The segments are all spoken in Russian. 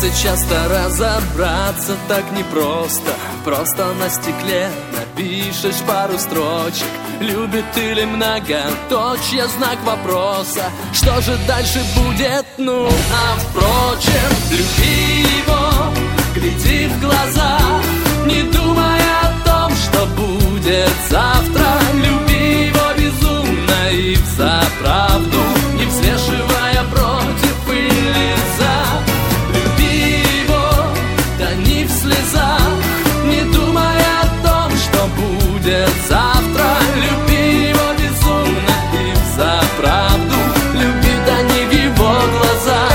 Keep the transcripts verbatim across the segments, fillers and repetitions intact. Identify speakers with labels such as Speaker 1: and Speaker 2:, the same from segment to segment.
Speaker 1: сердце часто разобраться так непросто. Просто на стекле напишешь пару строчек. Любит или многоточие, знак вопроса. Что же дальше будет? Ну, а впрочем, люби его, гляди в глаза, не думая о том, что будет завтра. Люби его безумно и взаправду, не взвешивая против или за. Люби его, тони в слезах, не думая о том, что будет завтра. Люби его безумно и взаправду, люби, тони в его глазах.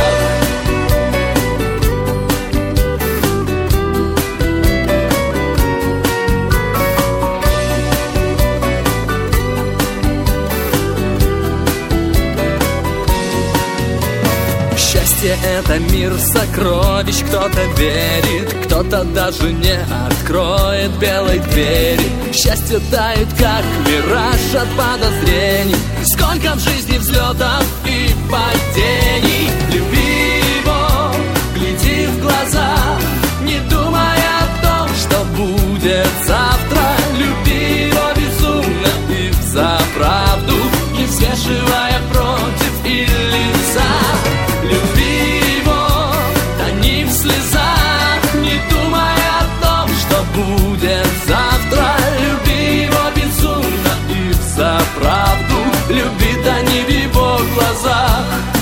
Speaker 1: Счастье — это мир сокровищ. Кто-то верит, кто-то даже не откроет белой двери. Счастье тает, как мираж от подозрений. Сколько в жизни взлетов и падений. Люби его, гляди в глаза, не думая о том, что будет завтра. Люби его безумно и взаправду, не взвешивая против или за. Люби его, тони в слезах, не думая о том, что будет завтра. Люби его безумно и взаправду, люби, тони в его глазах.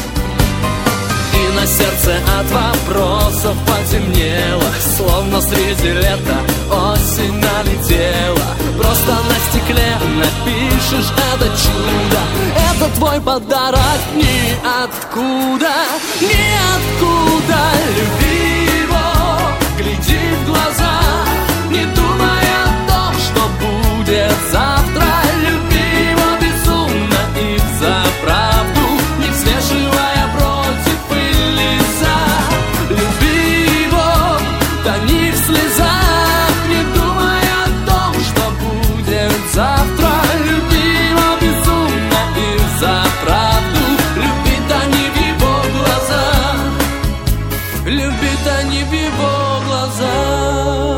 Speaker 1: И на сердце от вопросов потемнело, словно среди лета осень налетела. Просто на стекле напишешь это чудо. Это твой подарок ниоткуда, ниоткуда. Люби его, гляди в глаза, не думая о том, что будет завтра. Люби его безумно и взаправду, не взвешивая против или за. Люби его, тони в слезах, не думая о том, что будет завтра. Люби его безумно и взаправду, люби, тони в его глазах, люби, тони в его глазах.